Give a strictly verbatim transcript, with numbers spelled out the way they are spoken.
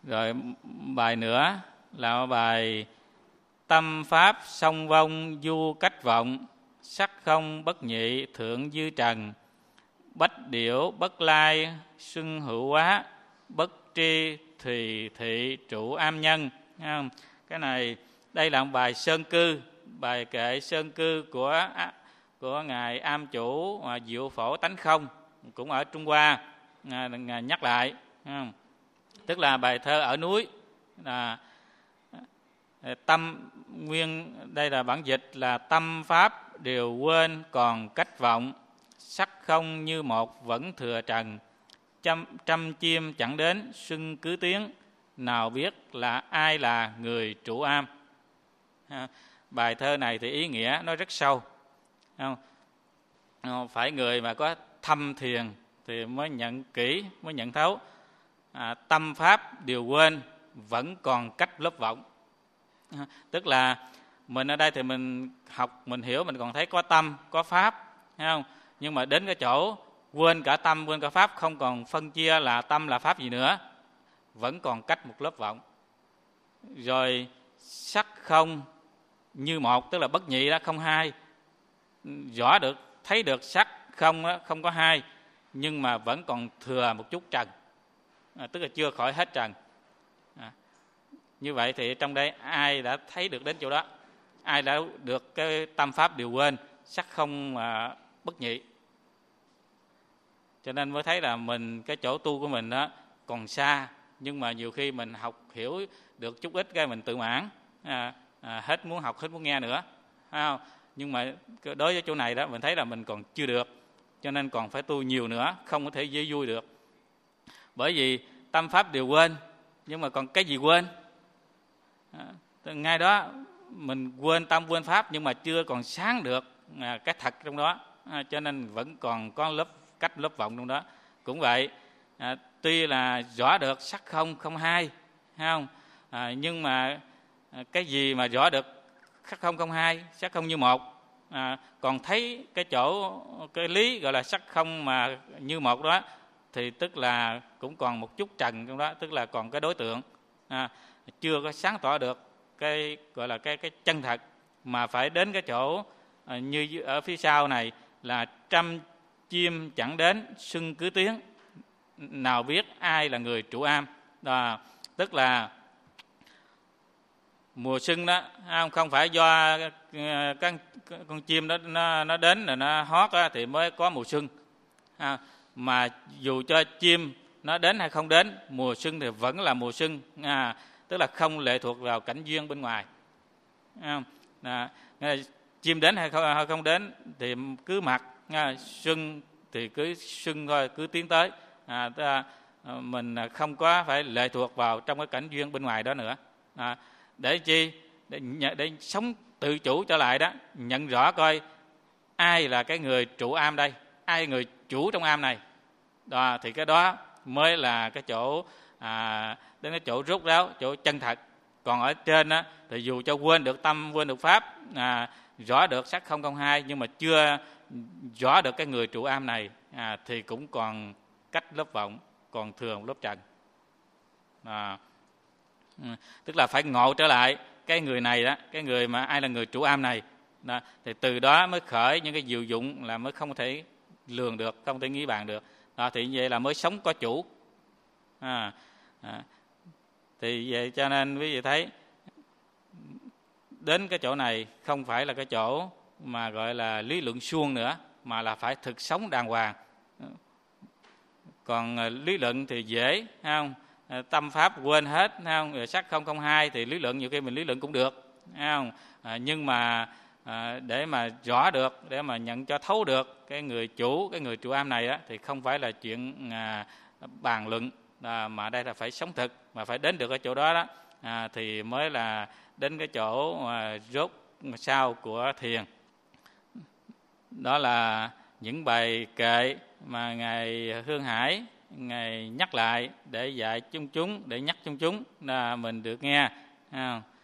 Rồi bài nữa là bài tâm pháp song vong du cách vọng, sắc không bất nhị thượng dư trần, bách điểu bất lai xuân hữu quá, bất tri thùy thị trụ am nhân. Cái này đây là một bài sơn cư, bài kệ sơn cư của của ngài am chủ Diệu Phổ Tánh Không, cũng ở Trung Hoa. Ngài nhắc lại, tức là bài thơ ở núi là tâm nguyên, đây là bản dịch là tâm pháp đều quên còn cách vọng, sắc không như một vẫn thừa trần, trăm, trăm chim chẳng đến xuân cứ tiếng, nào biết là ai là người trụ am. Bài thơ này thì ý nghĩa nó rất sâu, không? Phải người mà có thâm thiền thì mới nhận kỹ, mới nhận thấu. À, tâm pháp đều quên vẫn còn cách lớp vọng. Tức là mình ở đây thì mình học, mình hiểu, mình còn thấy có tâm, có pháp, thấy không? Nhưng mà đến cái chỗ quên cả tâm, quên cả pháp, không còn phân chia là tâm là pháp gì nữa, vẫn còn cách một lớp vọng. Rồi sắc không như một, tức là bất nhị đó, không hai. Rõ được, thấy được sắc không đó, không có hai, nhưng mà vẫn còn thừa một chút trần, à, tức là chưa khỏi hết trần. À, như vậy thì trong đây ai đã thấy được đến chỗ đó, ai đã được cái tâm pháp điều quên, sắc không mà bất nhị. Cho nên mới thấy là mình, cái chỗ tu của mình đó còn xa, nhưng mà nhiều khi mình học hiểu được chút ít cái mình tự mãn, à, à, hết muốn học, hết muốn nghe nữa, à, nhưng mà đối với chỗ này đó mình thấy là mình còn chưa được, cho nên còn phải tu nhiều nữa, không có thể dễ vui được. Bởi vì tâm pháp đều quên, nhưng mà còn cái gì quên? À, ngay đó mình quên tâm quên pháp, nhưng mà chưa còn sáng được à, cái thật trong đó, à, cho nên vẫn còn có lớp cách lớp vọng trong đó. Cũng vậy, à, tuy là rõ được sắc không không hai, thấy không? À, nhưng mà à, cái gì mà rõ được sắc không không hai, sắc không như một, à, còn thấy cái chỗ cái lý gọi là sắc không mà như một đó, thì tức là cũng còn một chút trần trong đó, tức là còn cái đối tượng, à, chưa có sáng tỏ được cái gọi là cái cái chân thật, mà phải đến cái chỗ à, như ở phía sau này là trăm chim chẳng đến xuân cứ tiếng, nào biết ai là người trụ am. Đó, tức là mùa xuân đó, không phải do các con chim đó nó, nó đến rồi nó hót đó, thì mới có mùa xuân, à, mà dù cho chim nó đến hay không đến, mùa xuân thì vẫn là mùa xuân, à, tức là không lệ thuộc vào cảnh duyên bên ngoài, à, à, chim đến hay không, hay không đến thì cứ mặc, à, xuân thì cứ xuân thôi, cứ tiến tới, à, ta, mình không có phải lệ thuộc vào trong cái cảnh duyên bên ngoài đó nữa, à, để chi để, để sống tự chủ trở lại đó, nhận rõ coi ai là cái người trụ am đây, ai người chủ trong am này đó, thì cái đó mới là cái chỗ à, đến cái chỗ rút ráo, chỗ chân thật. Còn ở trên đó thì dù cho quên được tâm, quên được pháp, à, rõ được sắc không không hai, nhưng mà chưa rõ được cái người trụ am này, à, thì cũng còn cách lớp vọng, còn thừa một lớp trần, à, tức là phải ngộ trở lại cái người này đó, cái người mà ai là người trụ am này đó, thì từ đó mới khởi những cái diệu dụng là mới không thể lường được, không thể nghĩ bàn được đó, thì như vậy là mới sống có chủ, à, à, thì vậy cho nên quý vị thấy đến cái chỗ này không phải là cái chỗ mà gọi là lý luận suông nữa, mà là phải thực sống đàng hoàng. Còn lý luận thì dễ, không? Tâm pháp quên hết, không? Rồi sắc không không hai thì lý luận nhiều khi mình lý luận cũng được, không? À, nhưng mà à, để mà rõ được, để mà nhận cho thấu được cái người chủ, cái người trụ am này á, thì không phải là chuyện à, bàn luận, à, mà đây là phải sống thực, mà phải đến được cái chỗ đó đó, à, thì mới là đến cái chỗ à, rốt sau của thiền. Đó là những bài kệ mà ngài Hương Hải ngài nhắc lại để dạy chúng chúng, để nhắc chúng chúng là mình được nghe.